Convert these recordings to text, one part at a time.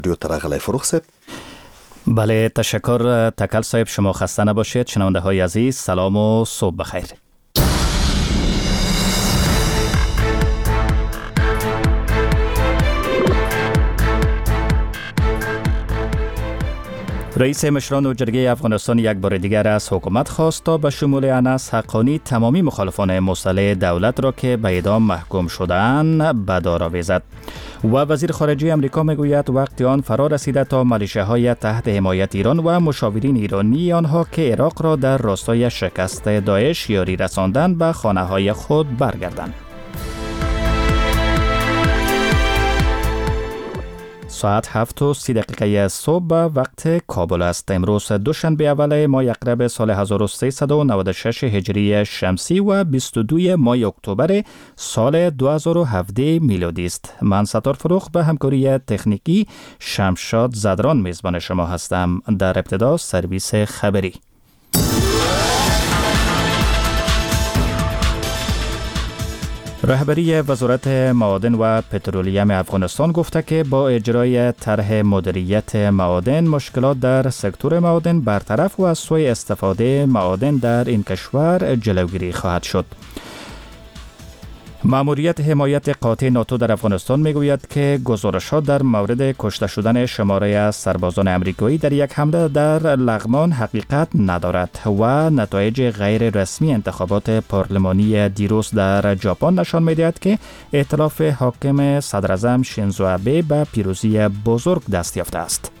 رادیو ترغله فروخ صاحب. بله تشکر تکل صاحب، شما خسته نباشید. شنونده های عزیز سلام و صبح بخیر. رئیس مشران جرگه افغانستان یک بار دیگر از حکومت خواست تا به شمول انس حقانی تمامی مخالفان مسلح دولت را که به اعدام محکوم شده‌اند به دار آویزد. و وزیر خارجه امریکا میگوید وقت آن فرا رسیده تا ملیشه‌های تحت حمایت ایران و مشاورین ایرانی آنها که عراق را در راستای شکست داعش یاری رساندند به خانه‌های خود برگردند. ساعت 7:30 صبح وقت کابل است. امروز دوشنبه اول ماه اقرب سال 1396 هجری شمسی و 22 ماه اکتبر سال 2017 میلادی است. من ستار فروخ به همکاری تکنیکی شمشاد زدران میزبان شما هستم. در ابتدا سرویس خبری. رهبری وزارت معادن و پترولیم افغانستان گفته که با اجرای طرح مدیریت معادن مشکلات در سکتور معادن برطرف و از سوی استفاده معادن در این کشور جلوگیری خواهد شد. ماموریت حمایت قاطع ناتو در افغانستان میگوید که گزارشات در مورد کشته شدن شماره از سربازان امریکایی در یک حمله در لغمان حقیقت ندارد و نتایج غیر رسمی انتخابات پارلمانی دیروز در ژاپن نشان میدهد که ائتلاف حاکم صدراعظم شینزو آبه به پیروزی بزرگ دست یافته است.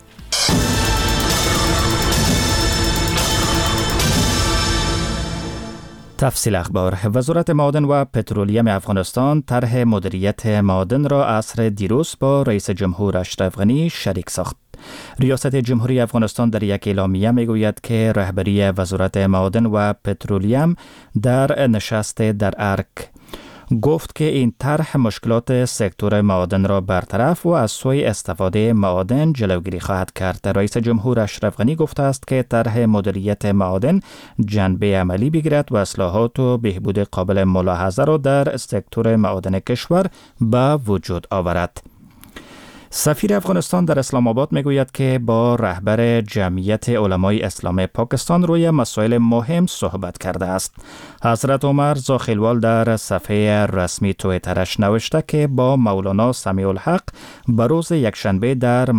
تفصیل اخبار. وزارت معادن و پترولیم افغانستان طرح مدیریت معادن را عصر دیروز با رئیس جمهور اشرف غنی شریک ساخت. ریاست جمهوری افغانستان در یک اعلامیه میگوید که رهبری وزارت معادن و پترولیم در نشست در ارک گفت که این طرح مشکلات سکتور معادن را برطرف و از سوی استفاده معادن جلوگیری خواهد کرد. رئیس جمهور اشرف غنی گفته است که طرح مدیریت معادن جنبه عملی بگیرد و اصلاحات و بهبود قابل ملاحظه را در سکتور معادن کشور به وجود آورد. سفیر افغانستان در اسلام آباد میگوید که با رهبر جمعیت علمای اسلام پاکستان روی مسائل مهم صحبت کرده است. حضرت عمر زاخیلوال در صفحه رسمی توییترش نوشته که با مولانا سمیع الحق بروز یکشنبه در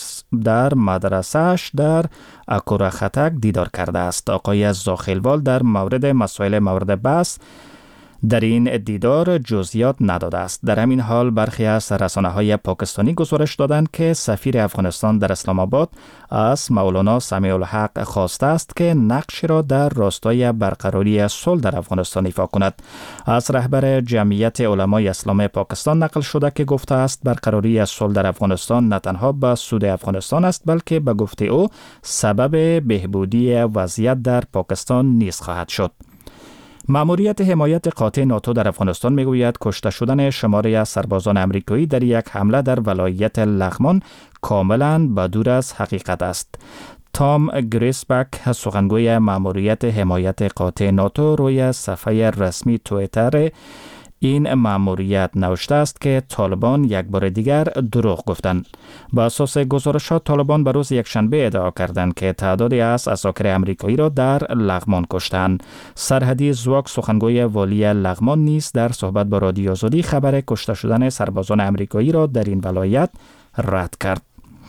مدرسه‌اش در اکورا خطک دیدار کرده است. آقای زاخیلوال در مورد مسائل مورد بحث در این دیدار جزئیات نداده است. در همین حال برخی از رسانه‌های پاکستانی گزارش دادند که سفیر افغانستان در اسلام آباد از مولانا سمیع الحق خواسته است که نقشی را در راستای برقراری صلح در افغانستان ایفا کند. از رهبر جمعیت علمای اسلام پاکستان نقل شده که گفته است برقراری صلح در افغانستان نه تنها به سود افغانستان است بلکه به گفته او سبب بهبودی وضعیت در پاکستان نیز خواهد شد. ماموریت حمایت قاطع ناتو در افغانستان میگوید کشته شدن شماره از سربازان امریکایی در یک حمله در ولایت لغمان کاملا بدور از حقیقت است. تام گریسبک سخنگوی ماموریت حمایت قاطع ناتو روی صفحه رسمی توییتر این ماموریت نوشته است که طالبان یک بار دیگر دروغ گفتند. با اساس گزارشات طالبان به روز یکشنبه ادعا کردند که تعدادی از عساکر امریکایی را در لغمان کشتند. سرحدی زواک سخنگوی والی لغمان نیز در صحبت با رادیو آزادی خبر کشته شدن سربازان امریکایی را در این ولایت رد کرد.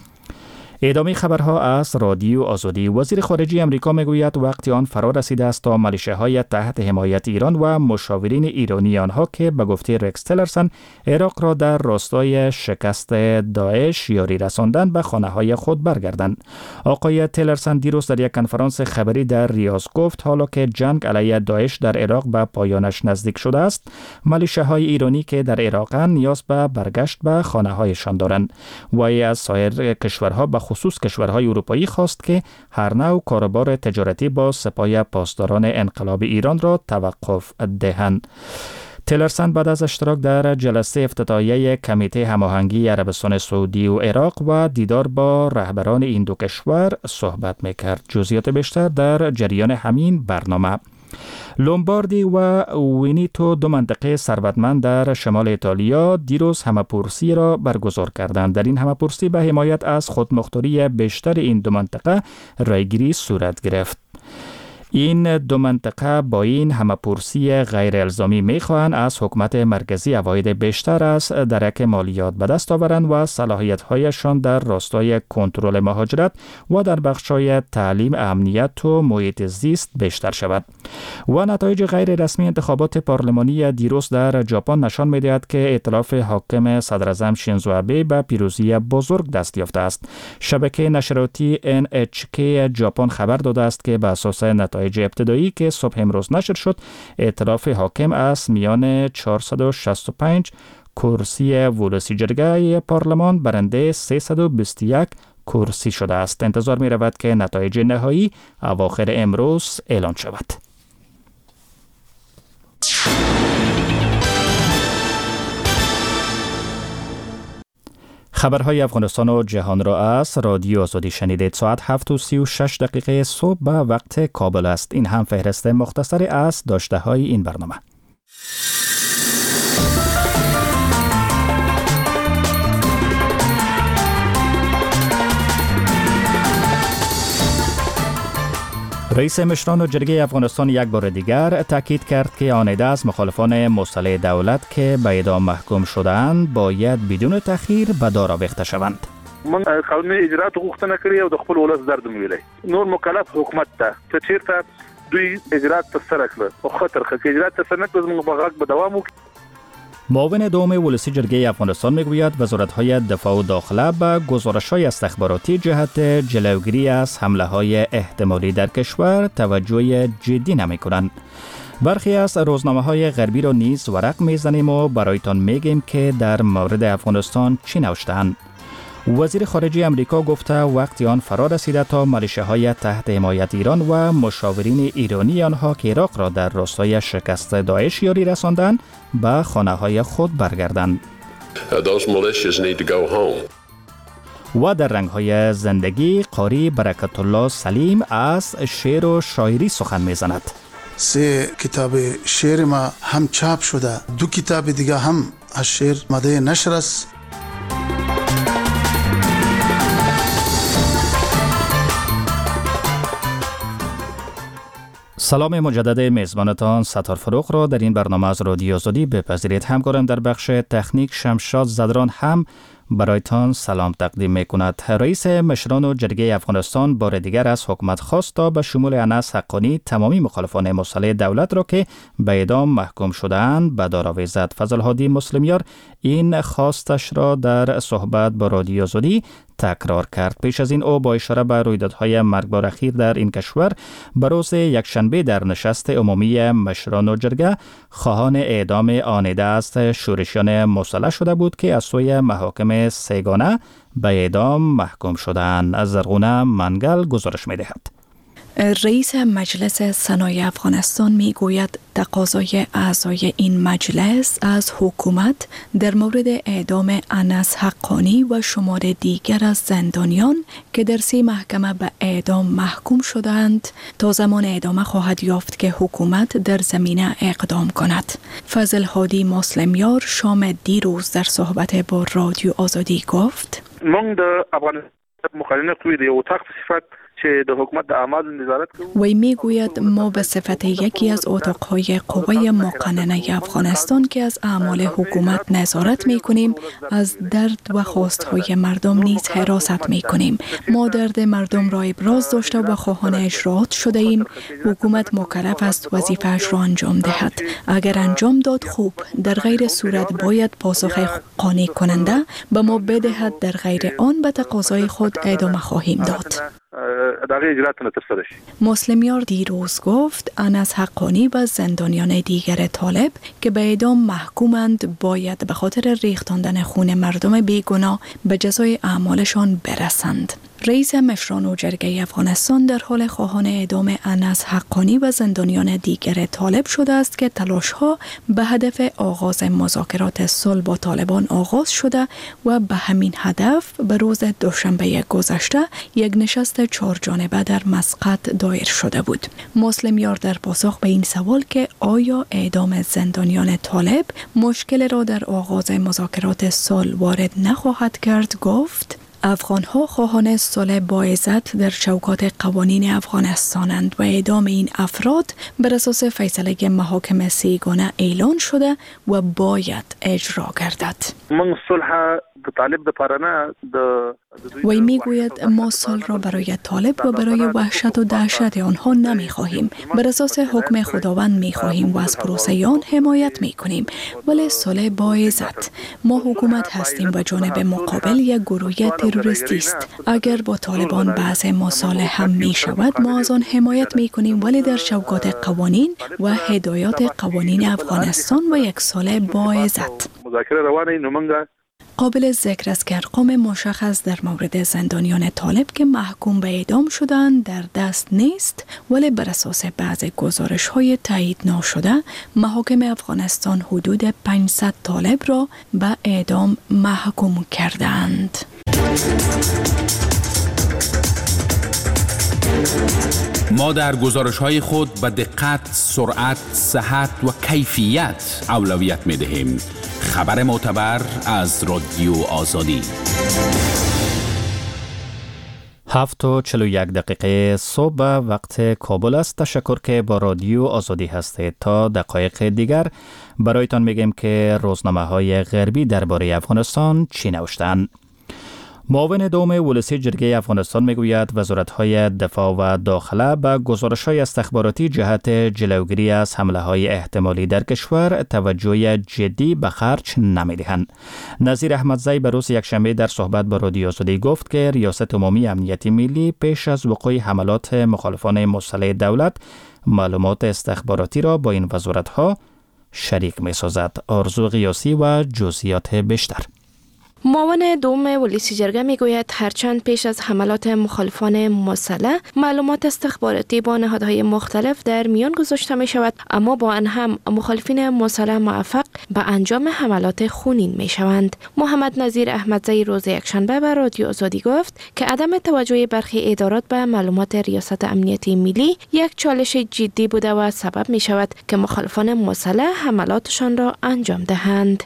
ادامه خبرها از رادیو آزادی. وزیر خارجه امریکا میگوید وقتی آن فرا رسیده است تا ملیشه‌های تحت حمایت ایران و مشاورین ایرانی آنها که به گفته رکس تیلرسن عراق را در راستای شکست داعش یاری رساندند به خانه‌های خود برگردند. آقای تیلرسن دیروز در یک کنفرانس خبری در ریاض گفت حالا که جنگ علیه داعش در عراق به پایانش نزدیک شده است، ملیشه‌های ایرانی که در عراقند نیاز به برگشت به خانه‌هایشان دارند. وی از سایر کشورها به خصوص کشورهای اروپایی خواست که هر نوع کاروبار تجارتی با سپاه پاسداران انقلاب ایران را توقف دهند. تیلرسن بعد از اشتراک در جلسه افتتاحیه کمیته هماهنگی عربستان سعودی و عراق و دیدار با رهبران این دو کشور صحبت می‌کرد. جزئیات بیشتر در جریان همین برنامه. لومباردی و وینیتو، دو منطقه ثروتمند در شمال ایتالیا، دیروز همه‌پرسی را برگزار کردند. در این همه‌پرسی به حمایت از خودمختاری بیشتر این دو منطقه رایگیری صورت گرفت. این دو منطقه با این همه‌پرسی غیر الزامی می‌خواهند از حکومت مرکزی عواید بیشتر از درک مالیات به دست آورند و صلاحیت‌هایشان در راستای کنترل مهاجرت و در بخش‌های تعلیم، امنیت و محیط زیست بیشتر شود. و نتایج غیر رسمی انتخابات پارلمانی دیروز در ژاپن نشان می‌دهد که ائتلاف حاکم صدراعظم شینزو آبه به پیروزی بزرگ دست یافته است. شبکه نشراتی NHK ژاپن خبر داده است که بر اساس نتایج ابتدایی که صبح امروز نشر شد، ائتلاف حاکم از میان 465 کرسی ولسی جرگه پارلمان برنده 321 کرسی شده است. انتظار می رود که نتایج نهایی اواخر امروز اعلان شود. خبرهای افغانستان و جهان را از رادیو آزادی شنیدید. ساعت 7:36 صبح به وقت کابل است. این هم فهرست مختصری از داشته‌های این برنامه. رئیس مشران و جرگه افغانستان یک بار دیگر تاکید کرد که آنیده از مخالفان مسلح دولت که به اعدام محکوم شده‌اند باید بدون تأخیر به دار آویخته شوند. من قانوني اجرات غوښتنه کړې او د خپل ولس درد مې ویلی. نور مکلف حکومت ته چې چیرته دوی اجرات ترسره کړه او خطر که اجرات ترسره نکړه زموږ په غږ به دوام وکړي. معاون دوم ولسی جرگه افغانستان میگوید وزارت‌های دفاع و داخله به گزارش‌های استخباراتی جهت جلوگیری از حمله‌های احتمالی در کشور توجه جدی نمی‌کنند. برخی از روزنامه‌های غربی را نیز ورق می‌زنیم و برایتان میگیم که در مورد افغانستان چی نوشته‌اند. وزیر خارجه امریکا گفته وقتی آن فرا رسیده تا ملیشه‌های تحت حمایت ایران و مشاورین ایرانی آنها که عراق را در راستای شکست داعش یاری رساندند به خانه‌های خود برگردند. و در رنگ‌های زندگی قاری برکت الله سلیم از شعر و شاعری سخن می‌زند. 3 کتاب شعر ما هم چاپ شده، 2 کتاب دیگه هم از شعر ماده نشر است. سلام مجدد میزبانتان ستار فروغ را در این برنامه از رادیو آزادی بپذیرید. همکارم در بخش تکنیک شمشاد زدران هم برایتان سلام تقدیم میکند. رئیس مشران و جرگه افغانستان بار دیگر از حکومت خواست تا به شمول انس حقانی تمامی مخالفان مسلح دولت را که به اعدام محکوم شده‌اند به دار آویزد. فضل هادی مسلمیار این خواستش را در صحبت با رادیو آزادی تکرار کرد. پیش از این او با اشاره به رویدادهای مرگبار اخیر در این کشور به روز یکشنبه در نشست عمومی مشران و جرگه خواهان اعدام آنیده است شورشیان مسلح شده بود که از سوی محاکم سیگانه به اعدام محکوم شدند. از زرغونه منگل گزارش می‌دهد. رئیس مجلس سنای افغانستان می گوید تقاضای اعضای این مجلس از حکومت در مورد اعدام انس حقانی و شمار دیگر از زندانیان که در 3 محکمه به اعدام محکوم شدند تا زمان اعدام خواهد یافت که حکومت در زمینه اقدام کند. فضل هادی مسلمیار شام دیروز در صحبت با رادیو آزادی گفت موږ د افغانستان مخالفت کوي د یو تخت صفت وی می گوید ما به صفت یکی از اتاقهای قوه مقننه افغانستان که از اعمال حکومت نظارت می کنیم از درد و خواستهای مردم نیز حراست می کنیم. ما درد مردم را ابراز داشته و خواهان اجراات شده ایم. حکومت مکلف است وظیفه‌اش را انجام دهد. اگر انجام داد خوب، در غیر صورت باید پاسخ قانع کننده به ما بدهد، در غیر آن به تقاضای خود ادامه خواهیم داد. مسلمیار دیروز گفت انس حقانی و زندانیان دیگر طالب که به اعدام محکومند باید به خاطر ریختاندن خون مردم بیگناه به جزای اعمالشان برسند. رئیس مشران جرگه افغانستان در حال خواهان اعدام انس حقانی و زندانیان دیگر طالب شده است که تلاش‌ها به هدف آغاز مذاکرات صلح با طالبان آغاز شده و به همین هدف به روز دوشنبه گذشته یک نشست 4 جانبه در مسقط دایر شده بود. مسلم یار در پاسخ به این سوال که آیا اعدام زندانیان طالب مشکل را در آغاز مذاکرات صلح وارد نخواهد کرد گفت: افغان‌ها خواهان صلح با عزت در چوکات قوانین افغانستانند و اعدام این افراد بر اساس فیصله محاکم سیگانه اعلان شده و باید اجرا گردد. من صلح طالب دپارانه وی میگوید ما صلح را برای طالب و برای وحشت و دهشت آنها نمی خواهیم. بر اساس حکم خداوند می خواهیم و از پروسه آن حمایت می کنیم، ولی صلح با عزت. ما حکومت هستیم و جانب مقابل یک گروه تروریستی است. اگر با طالبان بعض مصالحه هم می شود ما از آن حمایت می کنیم، ولی در چوکات قوانین و هدایات قوانین افغانستان و یک صلح با عزت. مذاکره روانه نومنگا. قابل ذکر است که ارقام مشخص در مورد زندانیان طالب که محکوم به اعدام شدند در دست نیست، ولی بر اساس بعض گزارش‌های تایید نشده محاکم افغانستان حدود 500 طالب را به اعدام محکوم کردند. ما در گزارش‌های خود به دقت، سرعت، صحت و کیفیت اولویت می‌دهیم. خبر معتبر از رادیو آزادی. 7:41 صبح وقت کابل است. تشکر که با رادیو آزادی هستید. تا دقایق دیگر برایتان میگیم که روزنامه‌های غربی درباره افغانستان چی نوشتند. معاون دوم ولسی جرگه افغانستان میگوید وزارت‌های دفاع و داخله به گزارش‌های استخباراتی جهت جلوگیری از حمله‌های احتمالی در کشور توجه جدی به خرج نمی‌دهند. نظیر احمدزی به روز یکشنبه در صحبت با رادیو آزادی گفت که ریاست عمومی امنیتی ملی پیش از وقوع حملات مخالفان مسلح دولت معلومات استخباراتی را با این وزارت‌ها شریک می‌سازد. آرزو قیاسی و جزئیات بیشتر. معاون دوم ولسی جرگه میگوید هرچند پیش از حملات مخالفان مسلح معلومات استخباراتی با نهادهای مختلف در میان گذاشته می شود، اما با آن هم مخالفین مسلح موفق به انجام حملات خونین می شوند. محمد نظیر احمدزی روز یکشنبه به رادیو آزادی گفت که عدم توجه برخی ادارات به معلومات ریاست امنیتی ملی یک چالش جدی بوده و سبب می شود که مخالفان مسلح حملاتشان را انجام دهند.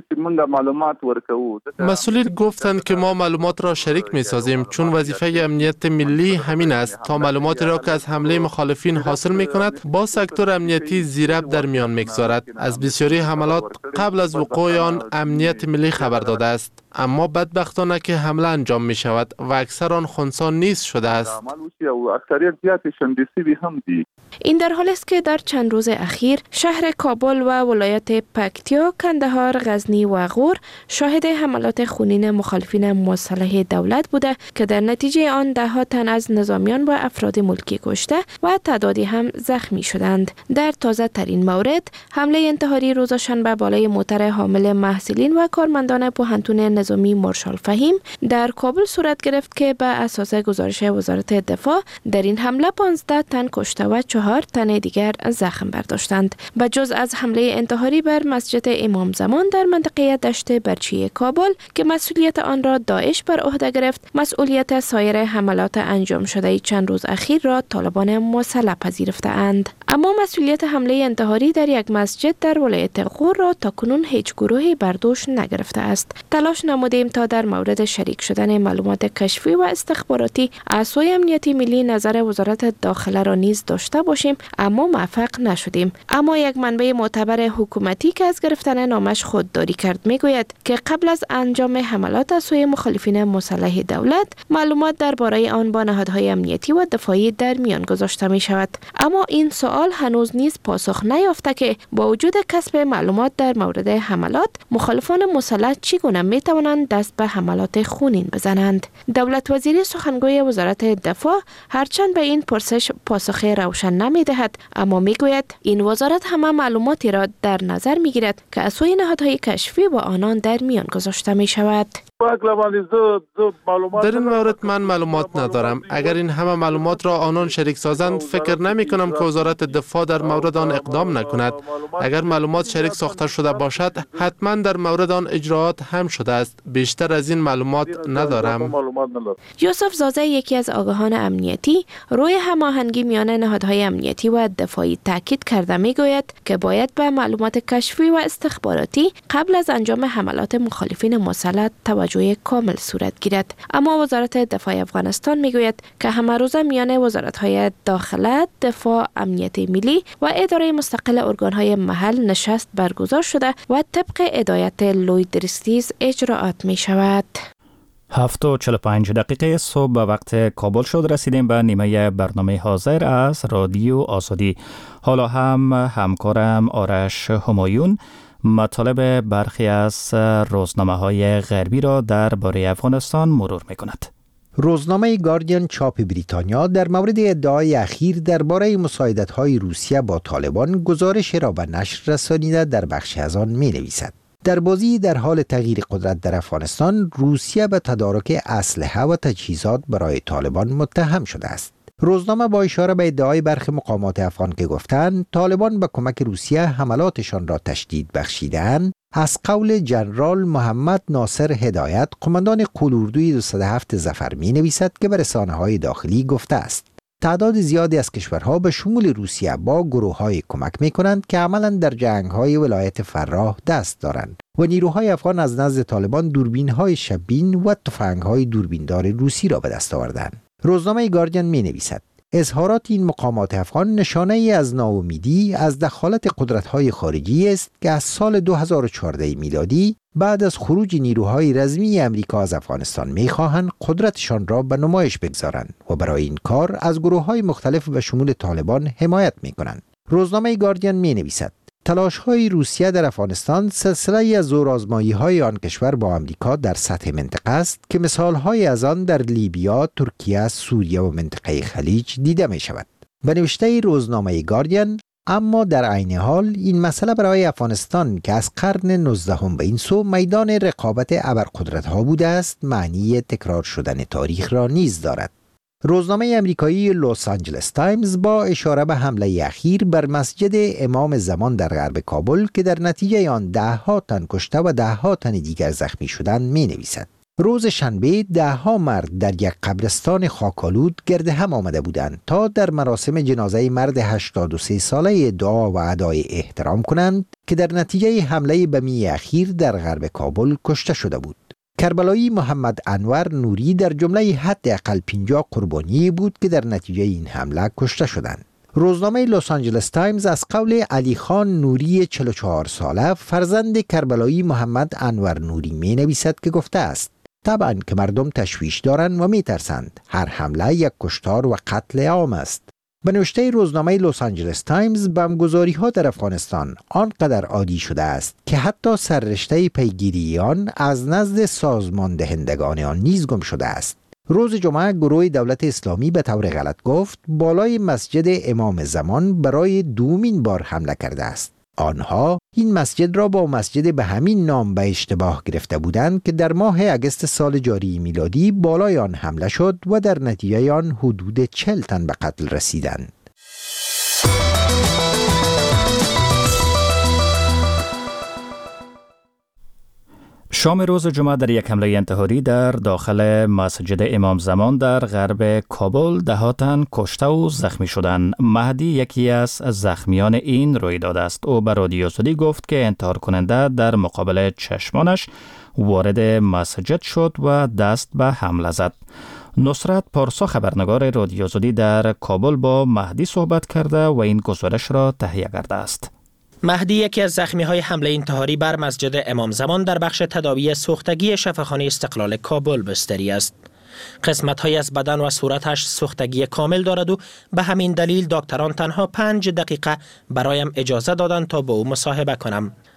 مسئولین گفتند که ما معلومات را شریک می سازیم، چون وظیفه امنیت ملی همین است تا معلومات را که از حمله مخالفین حاصل می کند با سکتور امنیتی زیرب در میان می گذارد. از بسیاری حملات قبل از وقوع آن امنیت ملی خبر داده است، اما بدبختانه که حمله انجام می شود و اکثر آن خنثی نیز شده است. این در حالی است که در چند روز اخیر شهر کابل و ولایت پکتیا، کندهار، غزنی و غور شاهد حملات خونین مخالفین مسلح دولت بوده که در نتیجه آن ده‌ها تن از نظامیان و افراد ملکی کشته و تعدادی هم زخمی شدند. در تازه ترین مورد حمله انتحاری روز شنبه بالای موتر حامل محصلین و کارمندان پوهنتون نظامی مارشال فهیم در کابل صورت گرفت که به اساس گزارش وزارت دفاع در این حمله 15 تن کشته و 4 تن دیگر زخم برداشتند. به جز از حمله انتحاری بر مسجد امام زمان در منطقه دشت برچی کابل که مسئولیت آن را داعش بر عهده گرفت، مسئولیت سایر حملات انجام شده چند روز اخیر را طالبان مسلح پذیرفته‌اند. اما مسئولیت حمله انتحاری در یک مسجد در ولایت غور را تاکنون هیچ گروهی بر دوش نگرفته است. تلاش نمودیم تا در مورد شریک شدن معلومات کشفی و استخباراتی از سوی امنیتی ملی نظر وزارت داخله را نیز داشته باشیم، اما موفق نشدیم. اما یک منبع معتبر حکومتی که از گرفتن نامش خودداری کرد میگوید که قبل از انجام حملات از سوی مخالفین مسلح دولت معلومات درباره آن با نهادهای امنیتی و دفاعی در میان گذاشته می شود. اما این سوال هنوز نیز پاسخ نیافته که با وجود کسب معلومات در مورد حملات مخالفان مسلح چگونه می توانند دست به حملات خونین بزنند. دولت وزیری سخنگوی وزارت دفاع هرچند به این پرسش پاسخ روشن نمی دهد، اما می گوید این وزارت همه معلوماتی را در نظر می گیرد که از سوی نهادهای کشفی با آنان در میان گذاشته می شود. در این مورد من معلومات ندارم. اگر این همه معلومات را آنان شریک سازند، فکر نمی کنم که وزارت دفاع در مورد آن اقدام نکند. اگر معلومات شریک ساخته شده باشد، حتما در مورد آن اجراعات هم شده است. بیشتر از این معلومات ندارم. یوسف زازه، یکی از آگاهان امنیتی، روی هماهنگی میان نهادهای امنیتی و دفاعی تاکید کرده، می گوید که باید به معلومات کشفی و استخباراتی قبل از انجام حملات مخالفین مسلح توجه کامل صورت گیرد. اما وزارت دفاع افغانستان میگوید که همه روزه میان وزارت‌های داخله، دفاع، امنیت ملی و اداره مستقل ارگان‌های محل نشست برگزار شده و طبق هدایت لوید دریستیز اجراعات می شود. 7:45 صبح به وقت کابل شد. رسیدیم به نیمه برنامه حاضر از رادیو آزادی. حالا هم همکارم آرش همایون مطالب برخی از روزنامه‌های غربی را درباره افغانستان مرور می‌کند. روزنامه گاردین چاپ بریتانیا در مورد ادعای اخیر درباره مساعدت‌های روسیه با طالبان گزارش را به نشر رسانیده. در بخش از آن می‌نویسد: در بازی در حال تغییر قدرت در افغانستان، روسیه به تدارک اسلحه و تجهیزات برای طالبان متهم شده است. روزنامه با اشاره به ادعای برخی مقامات افغان که گفتند طالبان به کمک روسیه حملاتشان را تشدید بخشیدند، از قول جنرال محمد ناصر هدایت، قماندان قولاردوی 207 ظفر می نویسد که به رسانه‌های داخلی گفته است تعداد زیادی از کشورها به شمول روسیه با گروه‌های کمک می کنند که عملاً در جنگ‌های ولایت فراه دست دارند و نیروهای افغان از نزد طالبان دوربین‌های شبین و تفنگ‌های دوربیندار روسی را به دست آوردند. روزنامه گاردین می نویسد اظهارات این مقامات افغان نشانه ای از ناامیدی از دخالت قدرت‌های خارجی است که از سال 2014 میلادی بعد از خروج نیروهای رزمی امریکا از افغانستان می‌خواهند قدرتشان را به نمایش بگذارند و برای این کار از گروه‌های مختلف به شمول طالبان حمایت می‌کنند. روزنامه گاردین می نویسد تلاش‌های روسیه در افغانستان سلسله‌ای از زورآزمایی‌های آن کشور با آمریکا در سطح منطقه است که مثال‌های از آن در لیبیا، ترکیه، سوریه و منطقه خلیج دیده می‌شود. به نوشته روزنامه گاردین، اما در عین حال این مسئله برای افغانستان که از قرن 19 به این سو میدان رقابت ابرقدرت‌ها بوده است، معنی تکرار شدن تاریخ را نیز دارد. روزنامه امریکایی لس آنجلس تایمز با اشاره به حمله اخیر بر مسجد امام زمان در غرب کابل که در نتیجه آن 10 تن کشته و 10 تن دیگر زخمی شدند می نویسد: روز شنبه 10 مرد در یک قبرستان خاکالود گرد هم آمده بودند تا در مراسم جنازه مرد 83 ساله دعا و ادای احترام کنند که در نتیجه حمله بمی اخیر در غرب کابل کشته شده بود. کربلایی محمد انور نوری در جمله حداقل 50 قربانی بود که در نتیجه این حمله کشته شدند. روزنامه لس آنجلس تایمز از قول علی خان نوری 44 ساله فرزند کربلایی محمد انور نوری می نویسد که گفته است طبعا که مردم تشویش دارند و می ترسند. هر حمله یک کشتار و قتل عام است. به نوشته روزنامه لس آنجلس تایمز، بمبگذاری‌ها در افغانستان آنقدر عادی شده است که حتی سررشته پیگیری آن از نزد سازمان دهندگان آن نیز گم شده است. روز جمعه گروه دولت اسلامی به طور غلط گفت بالای مسجد امام زمان برای دومین بار حمله کرده است. آنها این مسجد را با مسجد به همین نام به اشتباه گرفته بودند که در ماه اگست سال جاری میلادی بالای آن حمله شد و در نتیجه آن حدود 40 تن به قتل رسیدند. شام روز جمعه در یک حمله انتحاری در داخل مسجد امام زمان در غرب کابل 10 تن کشته و زخمی شدند. مهدی یکی از زخمیان این رویداد است. او به رادیو آزادی گفت که انتحار کننده در مقابل چشمانش وارد مسجد شد و دست به حمله زد. نصرت پارسا خبرنگار رادیو آزادی در کابل با مهدی صحبت کرده و این گزارش را تهیه کرده است. مهدی یکی از زخمی‌های حمله انتحاری بر مسجد امام زمان در بخش تداوی سوختگی شفاخانه استقلال کابل بستری است. قسمت‌های از بدن و صورتش سوختگی کامل دارد و به همین دلیل دکتران تنها 5 دقیقه برایم اجازه دادند تا با او مصاحبه کنم.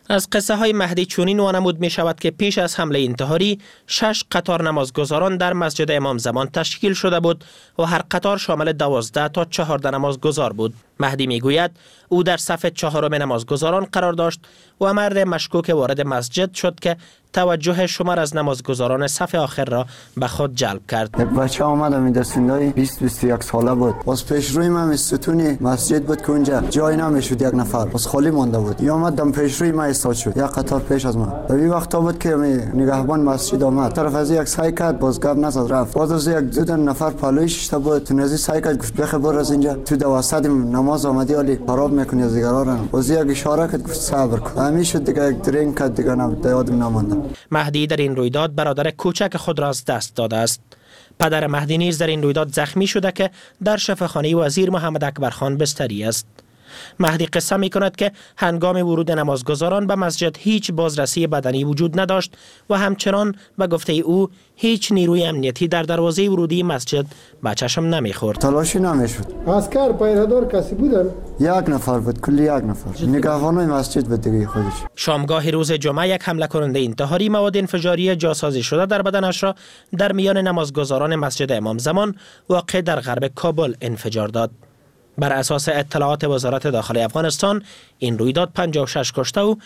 از قصه های مهدی چونین وانمود می شود که پیش از حمله انتحاری 6 قطار نمازگزاران در مسجد امام زمان تشکیل شده بود و هر قطار شامل 12 تا 14 نمازگزار بود. مهدی می گوید او در صف 4 نمازگزاران قرار داشت و مرد مشکوک وارد مسجد شد که توجه شمار از نمازگزاران صف آخر را به خود جلب کرد. یک بچه آمدم این دستوندای 20-21 ساله بود. باز پیش روی من ستون مسجد بود که اونجا جای نمیشد یک نفر. باز خالی مانده بود. یا آمدم پیش روی من استاد شد. یک قطار پیش از من. در این وقتا بود که نگهبان مسجد آمد. طرف از یک سعی کرد باز گپ نزد رفت. باز از یک دو نفر پلویش شده بود. تو نزدیک سعی کرد گفت بخبر از اینجا تو دواسط نماز آمدی ولی خراب میکنی از دیگران. باز یک اشاره کرد گفت صبر کن. همین شد دیگه یک درینگ کرد دیگه یادم نمانده. مهدی در این رویداد برادر کوچک خود را از دست داده است. پدر مهدی نیز در این رویداد زخمی شده که در شفاخانه وزیر محمد اکبر خان بستری است. مهدی قصه می کند که هنگام ورود نمازگزاران به مسجد هیچ بازرسی بدنی وجود نداشت و همچنان به گفته او هیچ نیروی امنیتی در دروازه ورودی مسجد به چشم نمیخورد. تلاشی نمیشد. عسکر پیرهدار کسی بودن؟ یک نفر بود، کلی یک نفر. نگهبانای مسجد بود دیگه خودش. شامگاه روز جمعه یک حمله کننده انتحاری مواد انفجاری جاسازی شده در بدنش را در میان نمازگزاران مسجد امام زمان واقع در غرب کابل انفجار داد. بر اساس اطلاعات وزارت داخلی افغانستان این رویداد 56 کشته و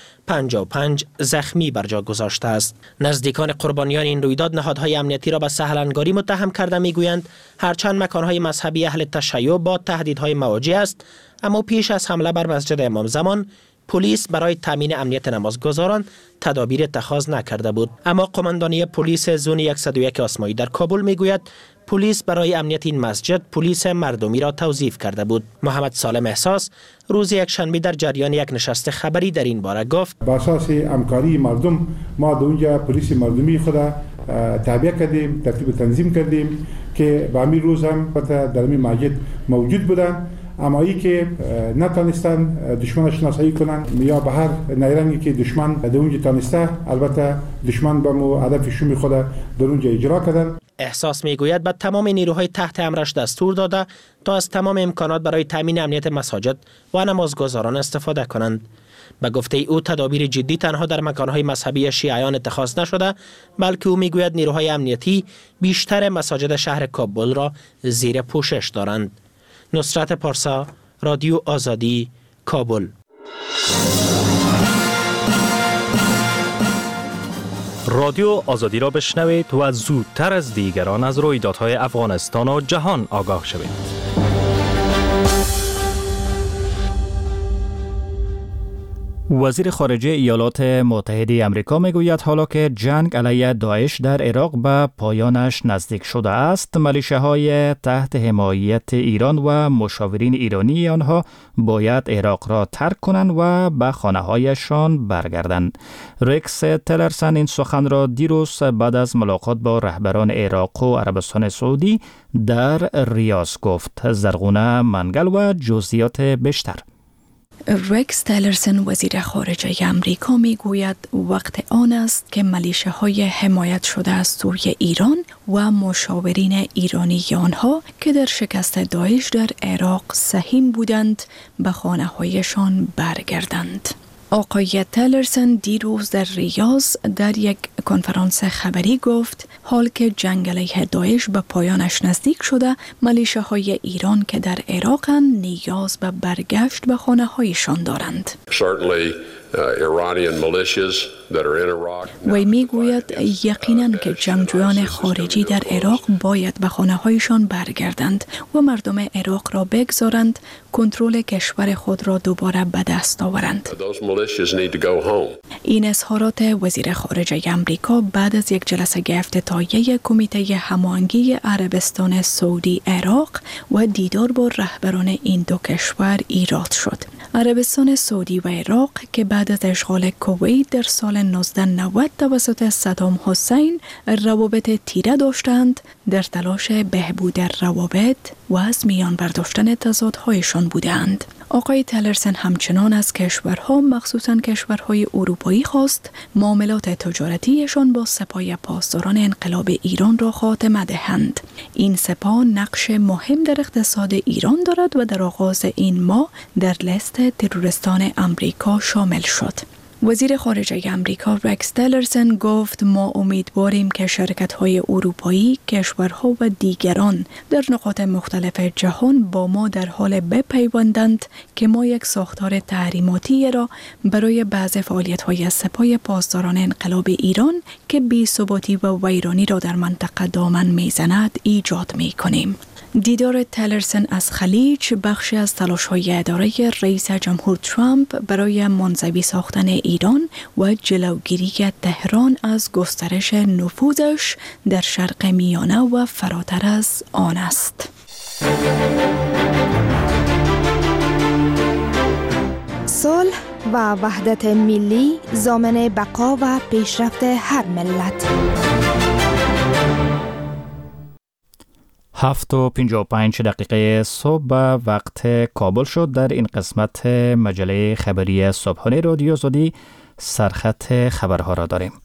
55 زخمی بر جا گذاشته است. نزدیکان قربانیان این رویداد نهادهای امنیتی را به سهلنگاری متهم کرده میگویند هرچند مکانهای مذهبی اهل تشیع با تهدیدهای مواجه است، اما پیش از حمله بر مسجد امام زمان پلیس برای تامین امنیت نمازگزاران تدابیر اتخاذ نکرده بود. اما قماندانی پلیس زون 101 آسمایی در کابل میگوید پلیس برای امنیت این مسجد پلیس مردمی را توظیف کرده بود. محمد سالم احساس روز یکشنبه در جریان یک نشست خبری در این باره گفت با اساس همکاری مردم ما در اونجا پلیس مردمی خود تابع کردیم، ترتیب تنظیم کردیم که به همین روز هم در این مسجد موجود بودن، اما ای که نتانستن دشمن شناسایی کنن یا به هر نیرنگی که دشمن در اونجا تانسته، البته دشمن به هدف شوم خود در اونجا اجرا کردن. احساس میگوید به تمام نیروهای تحت امرش دستور داده تا از تمام امکانات برای تامین امنیت مساجد و نمازگزاران استفاده کنند. به گفته او تدابیر جدی تنها در مکانهای مذهبی شیعیان اتخاذ نشده، بلکه او میگوید نیروهای امنیتی بیشتر مساجد شهر کابل را زیر پوشش دارند. نصرت پارسا، رادیو آزادی، کابل. رادیو آزادی را بشنوید و زودتر از دیگران از رویدادهای افغانستان و جهان آگاه شوید. وزیر خارجه ایالات متحده آمریکا میگوید حالا که جنگ علیه داعش در عراق به پایانش نزدیک شده است، میلیشیاهای تحت حمایت ایران و مشاورین ایرانی آنها باید عراق را ترک کنند و به خانه‌هایشان برگردند. رکس تلرسن این سخن را دیروز بعد از ملاقات با رهبران عراق و عربستان سعودی در ریاض گفت. زرغونه منگل و جزئیات بیشتر. رکس تلرسن وزیر خارجه امریکا می گوید وقت آن است که میلیشیاهای حمایت شده از سوی ایران و مشاورین ایرانی آنها که در شکست داعش در عراق سهیم بودند به خانه هایشان برگردند. آقای تلرسن دیروز در ریاض در یک کنفرانس خبری گفت حال که جنگ علیه داعش به پایانش نزدیک شده، میلیشیاهای ایران که در عراقند نیاز به برگشت به خانه هایشان دارند. وی میگوید یقیناً که جنگجویان خارجی در عراق باید به خانه هایشان برگردند و مردم عراق را بگذارند کنترل کشور خود را دوباره به دست آورند. این اظهارات وزیر خارجه امریکا بعد از یک جلسه افتتاحیه کمیته هماهنگی عربستان سعودی عراق و دیدار با رهبران این دو کشور ایراد شد. عربستان سعودی و عراق که بعد از اشغال کویت در سال 1990 توسط صدام حسین روابط تیره داشتند، در تلاش بهبود روابط و از میان برداشتن تضادهایشان بودند. آقای تلرسن همچنان از کشورها مخصوصاً کشورهای اروپایی خواست معاملات تجارتیشان با سپاه پاسداران انقلاب ایران را خاتمه دهند. این سپاه نقش مهم در اقتصاد ایران دارد و در آغاز این ماه در لیست تروریستان امریکا شامل شد. وزیر خارجه امریکا رکس تیلرسن گفت ما امیدواریم که شرکت‌های اروپایی، کشورها و دیگران در نقاط مختلف جهان با ما در حال بپیوندند که ما یک ساختار تحریماتی را برای بعض فعالیت‌های سپاه پاسداران انقلاب ایران که بی‌ثباتی و ویرانی را در منطقه دامن می‌زند ایجاد می‌کنیم. دیدار تیلرسن از خلیج بخشی از تلاش‌های اداره رئیس جمهور ترامپ برای منزوی ساختن ایران و جلوگیری تهران از گسترش نفوذش در شرق میانه و فراتر از آن است. صلح و وحدت ملی ضامن بقا و پیشرفت هر ملت. 7:55 صبح وقت کابل شد. در این قسمت مجله خبری صبحانه رادیو آزادی سرخط خبرها را داریم.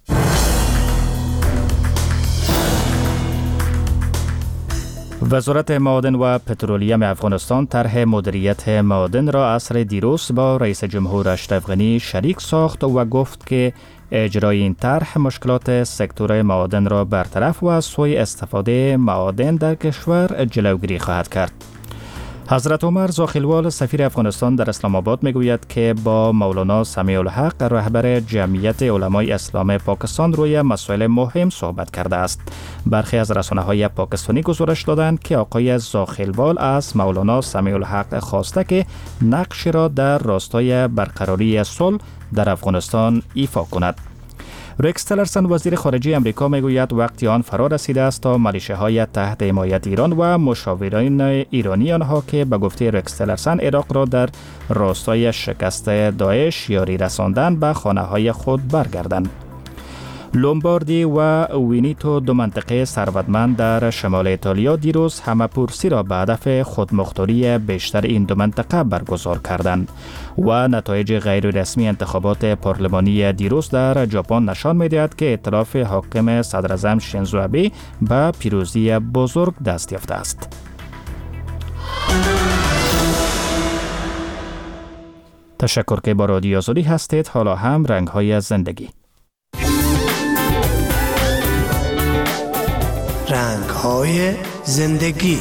وزارت معادن و پترولیم افغانستان طرح مدیریت معادن را عصر دیروز با رئیس جمهور اشرف غنی شریک ساخت و گفت که اجرای این طرح مشکلات سکتور معادن را برطرف و از سوء استفاده معادن در کشور جلوگیری خواهد کرد. حضرت عمر زاخیلوال سفیر افغانستان در اسلام آباد میگوید که با مولانا سمیع الحق رهبر جمعیت علمای اسلام پاکستان روی مسائل مهم صحبت کرده است. برخی از رسانه‌های پاکستانی گزارش دادند که آقای زاخیلوال از مولانا سمیع الحق خواسته که نقش را در راستای برقراری صلح در افغانستان ایفا کند. رکس تیلرسن وزیر خارجه امریکا میگوید وقتی آن فرا رسیده است تا ملیشه‌های تحت حمایت ایران و مشاورین ایرانی آنها که به گفته رکس تیلرسن عراق را در راستای شکست داعش یاری رساندن به خانه‌های خود برگردند. لومباردی و وینیتو، دو منطقه ثروتمند در شمال ایتالیا، دیروز همه پرسی را به هدف خودمختاری بیشتر این دو منطقه برگزار کردند و نتایج غیر رسمی انتخابات پارلمانی دیروز در ژاپن نشان می‌دهد که ائتلاف حاکم صدر اعظم شینزو آبه به پیروزی بزرگ دست یافته است. تشکر که با رادیو آزادی هستید. حالا هم رنگ‌های زندگی. رنگ‌های زندگی.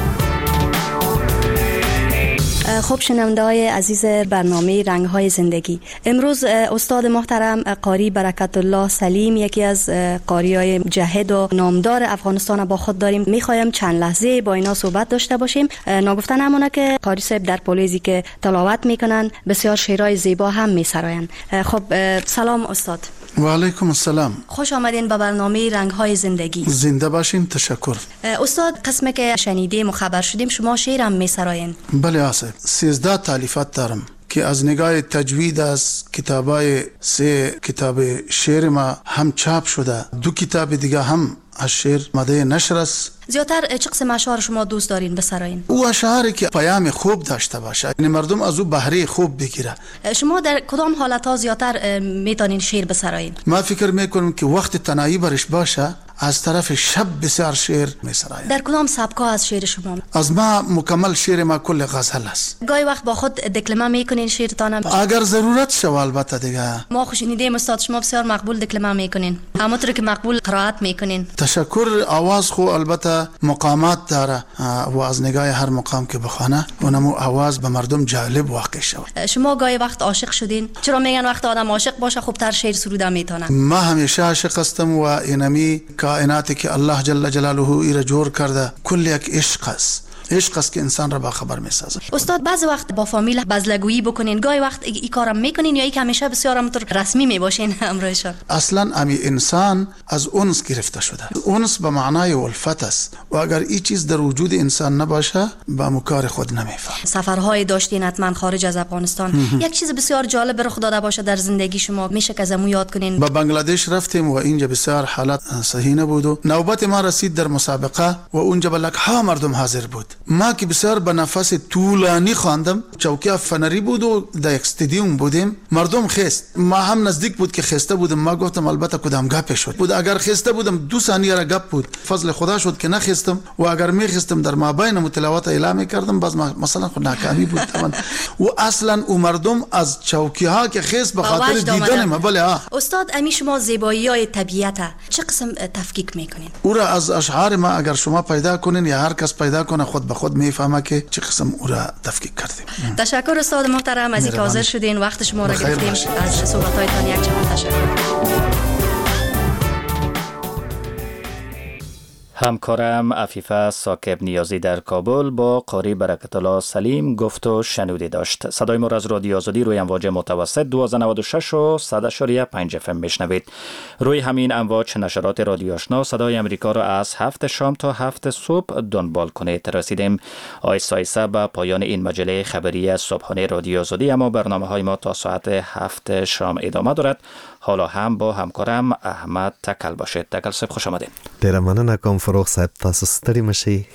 خب شنونده‌های عزیز برنامه رنگ‌های زندگی، امروز استاد محترم قاری برکت الله سلیم، یکی از قاری‌های جهد و نامدار افغانستان با خود داریم. می‌خوایم چند لحظه با اینا صحبت داشته باشیم. ناگفتن همونه که قاری صاحب در پولیزی که تلاوت میکنن بسیار شعرهای زیبا هم میسراین. خب سلام استاد. و علیکم السلام. خوش آمدین به برنامه رنگ‌های زندگی. زنده باشین. تشکر. استاد، قسمی که شنیدیم و خبر شدیم شما شعر هم میسراین. بله آصف، 13 تالیفات دارم که از نگاه تجوید از کتابای 3 کتاب شعر ما هم چاپ شده، 2 کتاب دیگه هم از شعر ماده نشر است. زیادتر چه قسم اشعار شما دوست دارین بسراین؟ او اشعاری که پیام خوب داشته باشه، یعنی مردم از او بهره خوب بگیره. شما در کدام حالت‌ها زیادتر میتونین شعر بسراین؟ ما فکر میکنم که وقت تنهایی برش باشه از طرف شب بسیار شعر میسرایم. در کدام سبک‌ها از شعر شما؟ از ما مکمل شعر ما کل غزل است. گاهی وقت با خود دکلمه میکنین شعرتان؟ اگر ضرورت شود البته دیگه. ما شنیدیم استاد شما بسیار مقبول دکلمه میکنین، همونطور که مقبول قرائت میکنین. تشکر. آواز خو البته مقامات داره و از نگاه هر مقام که بخونه اونمو آواز به مردم جالب واقع شود. شما گاهی وقت عاشق شدین؟ چرا میگن وقت آدم عاشق باشه خوبتر شعر سروده میتونه؟ ما همیشه عاشق هستم و اینمی کائناتی که الله جل جلاله ایره جور کرده کل یک عشق است. عشق است که انسان را با خبر میسازه. استاد، بعضی وقت با فامیل بزلگویی بکنین، گاهی وقت این کارم میکنین یا یک همیشه بسیار همونطور رسمی میباشین همراهشان؟ اصلا امی انسان از انس گرفته شده. انس به معنای الفت است و اگر این چیز در وجود انسان نباشه با مکار خود نمیفهم. سفرهای داشتین حتما خارج از افغانستان. یک چیز بسیار جالب رخ داده باشه در زندگی شما، میشه که ازمون یاد کنین؟ به بنگلادش رفتیم و اینجا بسیار حالت صحیح نبود و نوبت ما رسید در مسابقه و اونجا بلک ها مردم حاضر بود. ما که بسیار به نفس طولانی خواندم. چوکیه فنری بود و در یک استادیوم بودیم، مردم خست، ما هم نزدیک بود که خسته بودم. ما گفتم البته کدام گپ شد بود، اگر خسته بودم 2 ثانیه را گپ بود، فضل خدا شد که نخستم و اگر میخستم در مابین متلاوت اعلام کردم باز مثلا خود ناکامی بود طبعا. و اصلا او مردم از چوکیه ها که خست به خاطر دیدن ما. بله استاد، امی شما زیبایی‌های طبیعت چه قسم تفکیک میکنین؟ او را از اشعار ما اگر شما پیدا کنین یا هر کس پیدا کنه خود به خود میفهمه که چه قسم او را تفکیک کردیم. تشکر استاد محترم از اینکه حاضر شدین، وقت شما را گرفتیم. از صحبت‌هایتان یک چند تشکر. همکارم عفیفه ثاقب نیازی در کابل با قاری برکت الله سلیم گفت و شنودی داشت. صدای ما را از رادیو آزادی روی امواج متوسط 1296 و 100.5 FM میشنوید. روی همین امواج نشرات رادیو آشنا صدای امریکا را از 7 شام تا 7 صبح دنبال کنید. رسیدیم آیسا به پایان این مجله خبری صبحانه رادیو آزادی، اما برنامه‌های ما تا ساعت 7 شام ادامه دارد. حالا هم با همکارم احمد تکل باشید. تکل صاحب خوش آمدید. ډیره مننه کوم فروغ صاحب، تاسو ستړي مشئ.